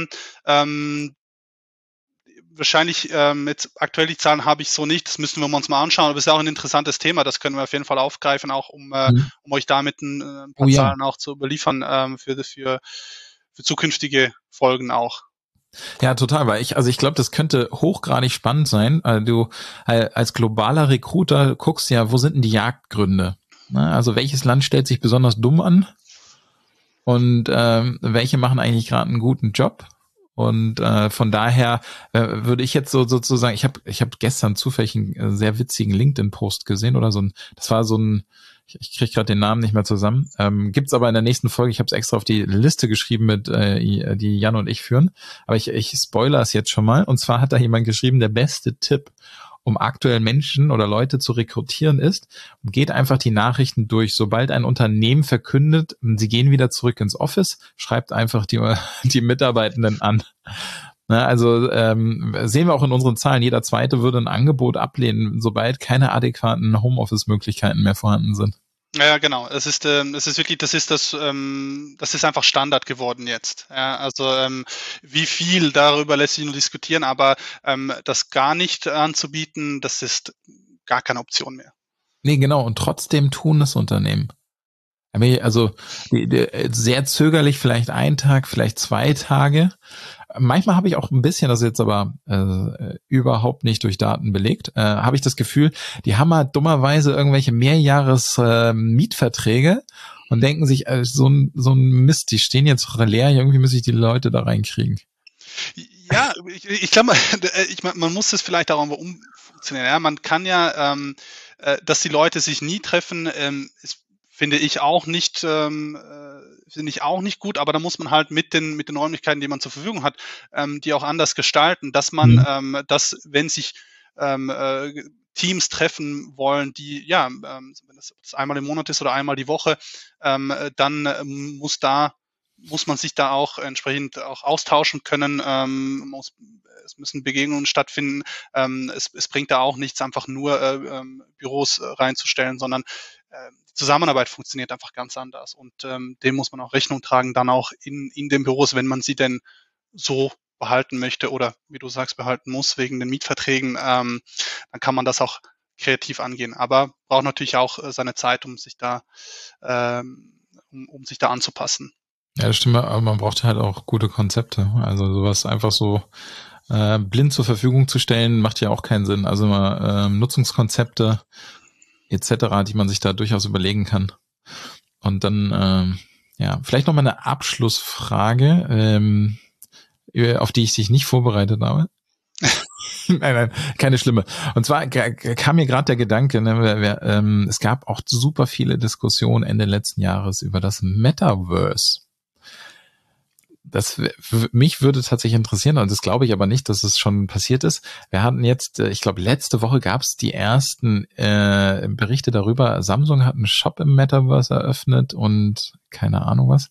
[SPEAKER 8] Wahrscheinlich jetzt aktuell die Zahlen habe ich so nicht, das müssen wir uns mal anschauen, aber es ist auch ein interessantes Thema, das können wir auf jeden Fall aufgreifen, auch um euch damit ein paar Zahlen auch zu überliefern für zukünftige Folgen auch.
[SPEAKER 7] Ja, total, weil ich glaube, das könnte hochgradig spannend sein. Du als globaler Recruiter guckst ja, wo sind denn die Jagdgründe? Also welches Land stellt sich besonders dumm an und welche machen eigentlich gerade einen guten Job? Und von daher würde ich jetzt sozusagen, ich habe gestern zufällig einen sehr witzigen LinkedIn-Post gesehen oder das war so ein Ich kriege gerade den Namen nicht mehr zusammen. Gibt's aber in der nächsten Folge. Ich habe es extra auf die Liste geschrieben, die Jan und ich führen. Aber ich spoilere es jetzt schon mal. Und zwar hat da jemand geschrieben, der beste Tipp, um aktuell Menschen oder Leute zu rekrutieren ist, geht einfach die Nachrichten durch. Sobald ein Unternehmen verkündet, sie gehen wieder zurück ins Office, schreibt einfach die Mitarbeitenden an. Na, also sehen wir auch in unseren Zahlen, jeder Zweite würde ein Angebot ablehnen, sobald keine adäquaten Homeoffice-Möglichkeiten mehr vorhanden sind.
[SPEAKER 8] Ja, genau. Es ist wirklich, das ist einfach Standard geworden jetzt. Ja, also wie viel darüber lässt sich nur diskutieren, aber das gar nicht anzubieten, das ist gar keine Option mehr.
[SPEAKER 7] Nee, genau. Und trotzdem tun es Unternehmen. Also sehr zögerlich, vielleicht 1 Tag, vielleicht 2 Tage. Manchmal habe ich auch ein bisschen, das ist jetzt aber überhaupt nicht durch Daten belegt, habe ich das Gefühl, die haben halt dummerweise irgendwelche Mehrjahres-Mietverträge und denken sich, so ein Mist, die stehen jetzt leer, irgendwie muss ich die Leute da reinkriegen.
[SPEAKER 8] Ja, ich glaube, man muss das vielleicht auch mal umfunktionieren. Ja? Man kann ja, dass die Leute sich nie treffen, ist, finde ich auch nicht gut, aber da muss man halt mit den Räumlichkeiten, die man zur Verfügung hat, die auch anders gestalten, dass man, dass wenn sich Teams treffen wollen, die wenn das einmal im Monat ist oder einmal die Woche, dann muss man sich da auch entsprechend auch austauschen können. Es müssen Begegnungen stattfinden. Es bringt da auch nichts, einfach nur Büros reinzustellen, sondern die Zusammenarbeit funktioniert einfach ganz anders. Und dem muss man auch Rechnung tragen, dann auch in den Büros, wenn man sie denn so behalten möchte oder, wie du sagst, behalten muss wegen den Mietverträgen, dann kann man das auch kreativ angehen. Aber braucht natürlich auch seine Zeit, um sich da anzupassen.
[SPEAKER 7] Ja, das stimmt, aber man braucht halt auch gute Konzepte. Also sowas einfach so blind zur Verfügung zu stellen, macht ja auch keinen Sinn. Also immer Nutzungskonzepte etc., die man sich da durchaus überlegen kann. Und dann, vielleicht nochmal eine Abschlussfrage, auf die ich dich nicht vorbereitet habe. Nein, keine schlimme. Und zwar kam mir gerade der Gedanke, es gab auch super viele Diskussionen Ende letzten Jahres über das Metaverse. Mich würde tatsächlich interessieren, und das glaube ich aber nicht, dass es schon passiert ist. Wir hatten jetzt, ich glaube, letzte Woche gab es die ersten Berichte darüber. Samsung hat einen Shop im Metaverse eröffnet und keine Ahnung was.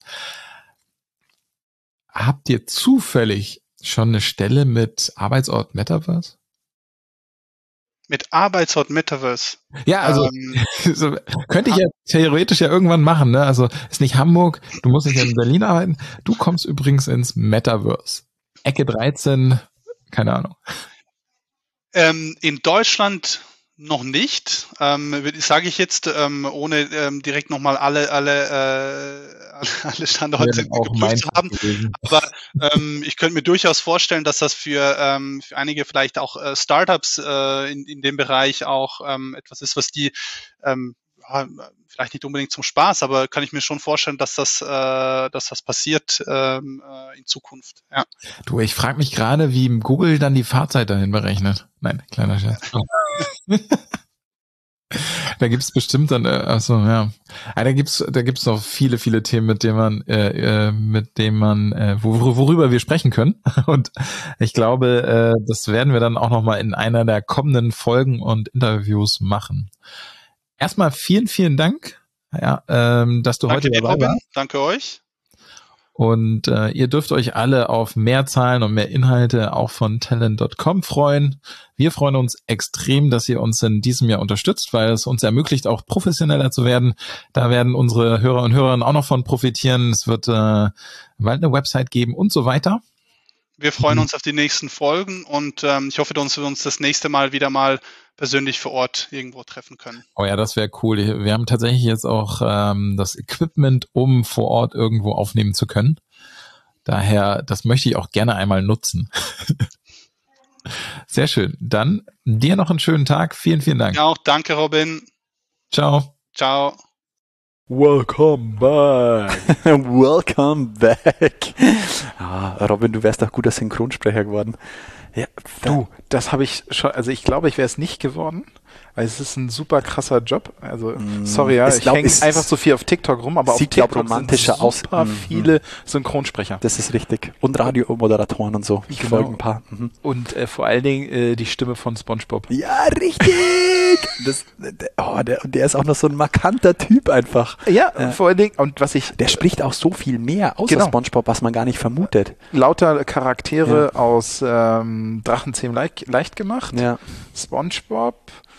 [SPEAKER 7] Habt ihr zufällig schon eine Stelle mit Arbeitsort Metaverse?
[SPEAKER 8] Mit Arbeitsort Metaverse?
[SPEAKER 7] Ja, also könnte ich ja theoretisch ja irgendwann machen, ne? Also ist nicht Hamburg, du musst nicht in Berlin arbeiten. Du kommst übrigens ins Metaverse. Ecke 13, keine Ahnung.
[SPEAKER 8] In Deutschland noch nicht, sage ich jetzt, ohne direkt nochmal alle Standorte geprüft zu haben. Aber ich könnte mir durchaus vorstellen, dass das für einige vielleicht auch Startups in dem Bereich auch etwas ist, was die vielleicht nicht unbedingt zum Spaß, aber kann ich mir schon vorstellen, dass das passiert in Zukunft. Ja.
[SPEAKER 7] Du, ich frage mich gerade, wie Google dann die Fahrzeit dahin berechnet. Nein, kleiner Scherz. Da gibt's bestimmt dann, da gibt's noch viele Themen, worüber wir sprechen können. Und ich glaube, das werden wir dann auch nochmal in einer der kommenden Folgen und Interviews machen. Erstmal vielen Dank, dass du heute dabei warst.
[SPEAKER 8] Danke euch.
[SPEAKER 7] Und ihr dürft euch alle auf mehr Zahlen und mehr Inhalte auch von Talent.com freuen. Wir freuen uns extrem, dass ihr uns in diesem Jahr unterstützt, weil es uns ermöglicht, auch professioneller zu werden. Da werden unsere Hörer und Hörerinnen auch noch von profitieren. Es wird bald eine Website geben und so weiter.
[SPEAKER 8] Wir freuen uns auf die nächsten Folgen und ich hoffe, dass wir uns das nächste Mal wieder mal persönlich vor Ort irgendwo treffen können.
[SPEAKER 7] Oh ja, das wäre cool. Wir haben tatsächlich jetzt auch das Equipment, um vor Ort irgendwo aufnehmen zu können. Daher, das möchte ich auch gerne einmal nutzen. Sehr schön. Dann dir noch einen schönen Tag. Vielen Dank.
[SPEAKER 8] Ja, auch danke, Robin.
[SPEAKER 7] Ciao.
[SPEAKER 8] Ciao.
[SPEAKER 2] Welcome back. Welcome back. Robin, du wärst doch guter Synchronsprecher geworden. Ja,
[SPEAKER 6] Du, das habe ich schon, also ich glaube, ich wäre es nicht geworden, weil es ist ein super krasser Job. Also, sorry, ja, ich hänge einfach so viel auf TikTok rum, aber auf
[SPEAKER 2] sieht,
[SPEAKER 6] TikTok
[SPEAKER 2] glaub, romantischer
[SPEAKER 6] sind
[SPEAKER 2] aus.
[SPEAKER 6] super viele Synchronsprecher.
[SPEAKER 2] Das ist richtig. Und Radiomoderatoren und so. Ich folge ein paar.
[SPEAKER 6] Und vor allen Dingen die Stimme von SpongeBob.
[SPEAKER 2] Ja, richtig! Der ist auch noch so ein markanter Typ einfach.
[SPEAKER 6] Ja, vor allen Dingen, und
[SPEAKER 2] Der spricht auch so viel mehr außer SpongeBob, was man gar nicht vermutet.
[SPEAKER 6] Lauter Charaktere aus Drachenzähmen leicht gemacht.
[SPEAKER 2] Ja.
[SPEAKER 6] SpongeBob,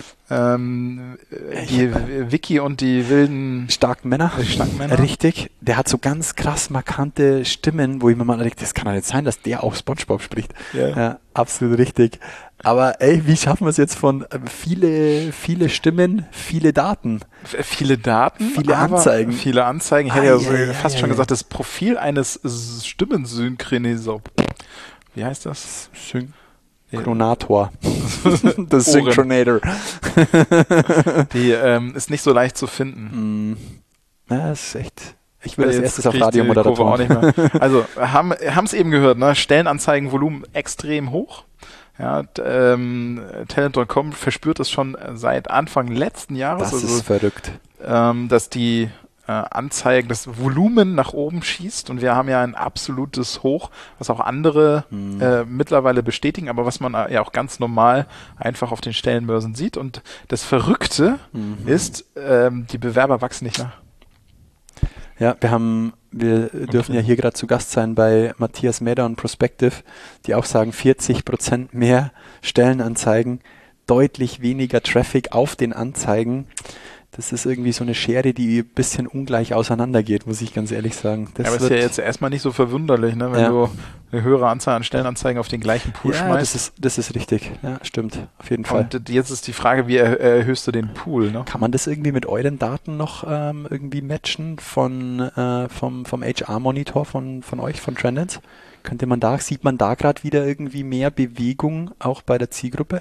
[SPEAKER 6] die Vicky und die wilden
[SPEAKER 2] starken Männer. Richtig. Der hat so ganz krass markante Stimmen, wo ich mir mal denke, das kann doch nicht sein, dass der auch SpongeBob spricht. Ja, absolut richtig. Aber ey, wie schaffen wir es jetzt von viele Stimmen, viele Daten?
[SPEAKER 6] Viele Anzeigen. Viele Anzeigen. Ich hätte ja fast schon gesagt, das Profil eines Stimmensynchronisers. Wie heißt das?
[SPEAKER 2] Synchronator. Das Synchronator.
[SPEAKER 6] Die ist nicht so leicht zu finden.
[SPEAKER 2] Ja, das ist echt. Ich will als erstes auf Radiomoderatoren.
[SPEAKER 6] Auch nicht mehr. Also haben es eben gehört, ne? Stellenanzeigenvolumen extrem hoch. Ja, Talent.com verspürt es schon seit Anfang letzten Jahres.
[SPEAKER 2] Das ist verrückt.
[SPEAKER 6] Dass die Anzeigen, das Volumen nach oben schießt und wir haben ja ein absolutes Hoch, was auch andere mittlerweile bestätigen, aber was man ja auch ganz normal einfach auf den Stellenbörsen sieht. Und das Verrückte ist, die Bewerber wachsen nicht nach.
[SPEAKER 2] Ja, wir dürfen ja hier gerade zu Gast sein bei Matthias Meder und Prospective, die auch sagen, 40% mehr Stellenanzeigen, deutlich weniger Traffic auf den Anzeigen. Das ist irgendwie so eine Schere, die ein bisschen ungleich auseinandergeht, muss ich ganz ehrlich sagen.
[SPEAKER 6] Aber ist ja jetzt erstmal nicht so verwunderlich, ne? Wenn du eine höhere Anzahl an Stellenanzeigen auf den gleichen Pool schmeißt.
[SPEAKER 2] Das ist richtig. Ja, stimmt. Auf jeden Fall.
[SPEAKER 6] Und jetzt ist die Frage, wie erhöhst du den Pool? Ne?
[SPEAKER 2] Kann man das irgendwie mit euren Daten noch irgendwie matchen vom HR-Monitor von euch, von Trendance? Sieht man da gerade wieder irgendwie mehr Bewegung auch bei der Zielgruppe?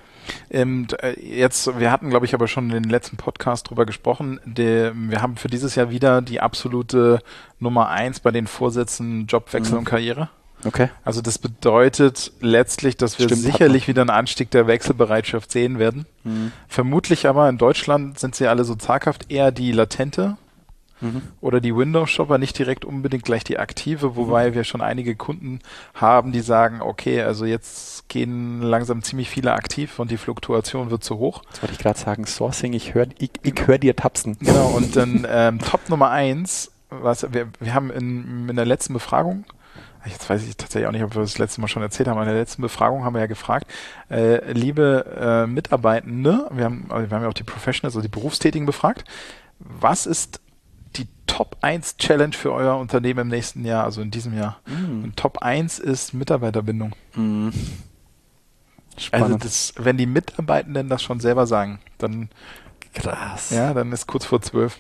[SPEAKER 6] Wir hatten, glaube ich, aber schon in den letzten Podcast drüber gesprochen. Wir haben für dieses Jahr wieder die absolute Nummer 1 bei den Vorsätzen Jobwechsel und Karriere.
[SPEAKER 2] Okay.
[SPEAKER 6] Also das bedeutet letztlich, dass wir sicherlich wieder einen Anstieg der Wechselbereitschaft sehen werden. Vermutlich aber in Deutschland sind sie alle so zaghaft, eher die latente oder die Windows-Shopper, nicht direkt unbedingt gleich die aktive, wobei wir schon einige Kunden haben, die sagen, okay, also jetzt gehen langsam ziemlich viele aktiv und die Fluktuation wird zu hoch.
[SPEAKER 2] Das wollte ich gerade sagen, Sourcing, ich hör dir tapsen.
[SPEAKER 6] Genau, und dann Top Nummer 1, wir haben in der letzten Befragung, jetzt weiß ich tatsächlich auch nicht, ob wir das letzte Mal schon erzählt haben, in der letzten Befragung haben wir ja gefragt, liebe Mitarbeitende, wir haben ja auch die Professionals, also die Berufstätigen befragt, was ist die Top 1 Challenge für euer Unternehmen im nächsten Jahr, also in diesem Jahr? Und Top 1 ist Mitarbeiterbindung.
[SPEAKER 2] Spannend.
[SPEAKER 6] Also wenn die Mitarbeitenden das schon selber sagen, dann
[SPEAKER 2] krass.
[SPEAKER 6] Ja, dann ist kurz vor 12.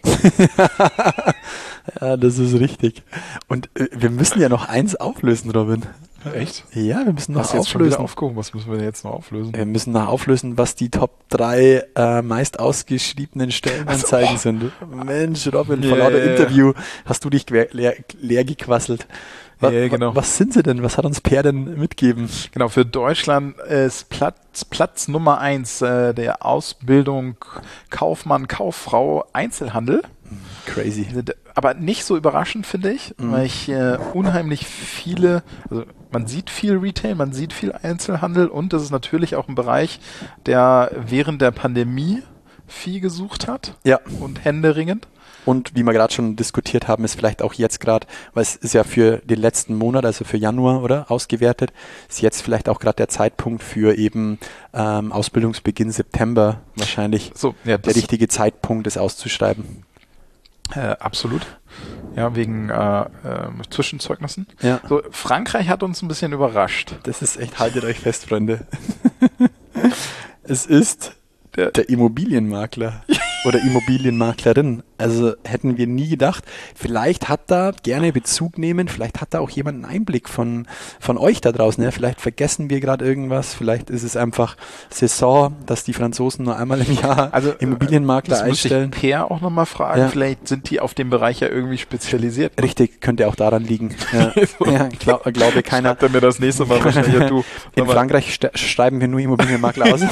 [SPEAKER 2] Ja, das ist richtig. Und wir müssen ja noch eins auflösen, Robin.
[SPEAKER 6] Echt?
[SPEAKER 2] Ja, wir müssen noch
[SPEAKER 6] auflösen. Jetzt schon wieder aufgehoben. Was müssen wir denn jetzt noch auflösen?
[SPEAKER 2] Wir müssen noch auflösen, was die Top 3 meist ausgeschriebenen Stellenanzeigen sind. Mensch, Robin, vor lauter Interview hast du dich leer gequasselt.
[SPEAKER 6] Genau.
[SPEAKER 2] Was sind sie denn? Was hat uns Per denn mitgegeben?
[SPEAKER 6] Genau, für Deutschland ist Platz Nummer 1 der Ausbildung Kaufmann, Kauffrau, Einzelhandel.
[SPEAKER 2] Crazy.
[SPEAKER 6] Aber nicht so überraschend, finde ich, weil ich unheimlich viele, also man sieht viel Retail, man sieht viel Einzelhandel und das ist natürlich auch ein Bereich, der während der Pandemie viel gesucht hat und händeringend.
[SPEAKER 2] Und wie wir gerade schon diskutiert haben, ist vielleicht auch jetzt gerade, weil es ist ja für den letzten Monat, also für Januar, oder, ausgewertet, ist jetzt vielleicht auch gerade der Zeitpunkt für eben Ausbildungsbeginn September wahrscheinlich der richtige Zeitpunkt, es auszuschreiben.
[SPEAKER 6] Absolut. Ja, wegen Zwischenzeugnissen.
[SPEAKER 2] Ja.
[SPEAKER 6] So, Frankreich hat uns ein bisschen überrascht.
[SPEAKER 2] Das ist echt, haltet euch fest, Freunde. Es ist der Immobilienmakler. oder Immobilienmaklerin. Also hätten wir nie gedacht. Vielleicht hat da gerne Bezug nehmen, vielleicht hat da auch jemand einen Einblick von euch da draußen. Ja? Vielleicht vergessen wir gerade irgendwas, vielleicht ist es einfach Saison, dass die Franzosen nur einmal im Jahr Immobilienmakler einstellen.
[SPEAKER 6] Das muss ich Per auch nochmal fragen, vielleicht sind die auf dem Bereich ja irgendwie spezialisiert.
[SPEAKER 2] Richtig, könnte auch daran liegen. Ja, glaube keiner.
[SPEAKER 6] Schreibt er mir das nächste Mal wahrscheinlich. Du,
[SPEAKER 2] in Frankreich schreiben wir nur Immobilienmakler aus.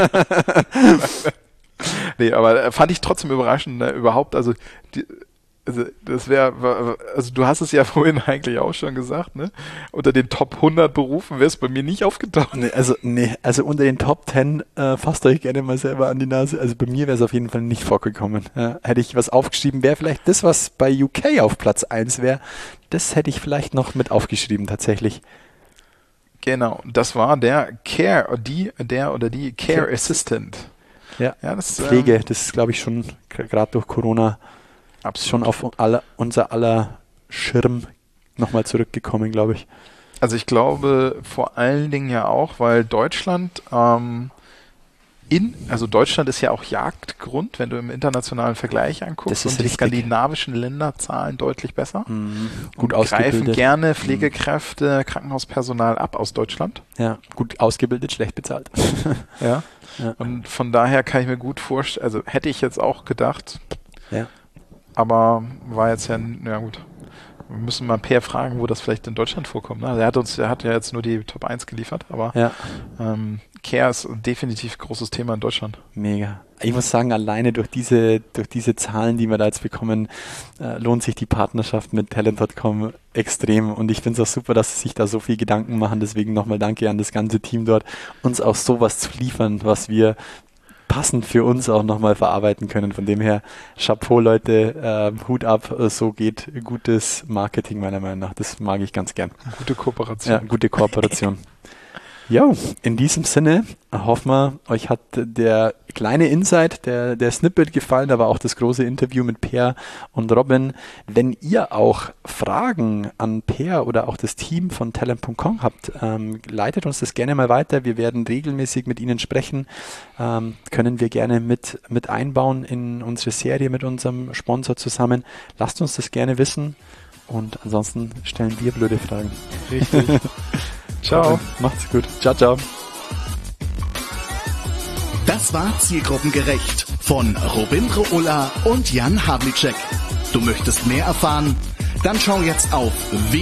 [SPEAKER 6] Nee, aber fand ich trotzdem überraschend, überhaupt, also das wäre, also du hast es ja vorhin eigentlich auch schon gesagt, ne? Unter den Top 100 Berufen wäre es bei mir nicht aufgetaucht.
[SPEAKER 2] Also unter den Top 10 fasst euch gerne mal selber an die Nase. Also bei mir wäre es auf jeden Fall nicht vorgekommen. Hätte ich was aufgeschrieben, wäre vielleicht das, was bei UK auf Platz 1 wäre, das hätte ich vielleicht noch mit aufgeschrieben tatsächlich.
[SPEAKER 6] Genau, das war der Care, die Care Assistant.
[SPEAKER 2] Ja, das Pflege, das ist, glaube ich, schon gerade durch Corona schon auf unser aller Schirm nochmal zurückgekommen, glaube ich.
[SPEAKER 6] Also ich glaube vor allen Dingen ja auch, weil Deutschland Deutschland ist ja auch Jagdgrund, wenn du im internationalen Vergleich anguckst, und die skandinavischen Länder zahlen deutlich besser.
[SPEAKER 2] Gut
[SPEAKER 6] ausgebildet. Greifen gerne Pflegekräfte, Krankenhauspersonal ab aus Deutschland.
[SPEAKER 2] Ja, gut ausgebildet, schlecht bezahlt.
[SPEAKER 6] Ja. Und von daher kann ich mir gut vorstellen, also hätte ich jetzt auch gedacht, aber war jetzt ja gut. Wir müssen mal Per fragen, wo das vielleicht in Deutschland vorkommt. Ne? Also er hat ja jetzt nur die Top 1 geliefert, aber Care ist definitiv ein großes Thema in Deutschland.
[SPEAKER 2] Mega. Ich muss sagen, alleine durch diese Zahlen, die wir da jetzt bekommen, lohnt sich die Partnerschaft mit Talent.com extrem. Und ich finde es auch super, dass sie sich da so viel Gedanken machen. Deswegen nochmal danke an das ganze Team dort, uns auch sowas zu liefern, was wir passend für uns auch nochmal verarbeiten können. Von dem her, Chapeau, Leute, Hut ab, so geht gutes Marketing meiner Meinung nach. Das mag ich ganz gern.
[SPEAKER 6] Gute Kooperation.
[SPEAKER 2] Ja, gute Kooperation. Ja, in diesem Sinne hoffen wir, euch hat der kleine Insight, der Snippet gefallen, aber auch das große Interview mit Per und Robin. Wenn ihr auch Fragen an Per oder auch das Team von Talent.com habt, leitet uns das gerne mal weiter. Wir werden regelmäßig mit ihnen sprechen, können wir gerne mit einbauen in unsere Serie mit unserem Sponsor zusammen. Lasst uns das gerne wissen und ansonsten stellen wir blöde Fragen.
[SPEAKER 6] Richtig. Ciao.
[SPEAKER 2] Macht's gut. Ciao, ciao.
[SPEAKER 5] Das war Zielgruppengerecht von Robindro Ulla und Jan Havlicek. Du möchtest mehr erfahren? Dann schau jetzt auf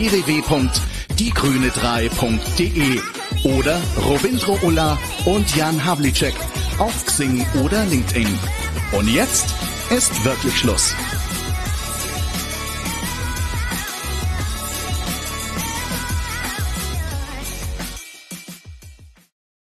[SPEAKER 5] www.diegrüne3.de oder Robindro Ulla und Jan Havlicek auf Xing oder LinkedIn. Und jetzt ist wirklich Schluss.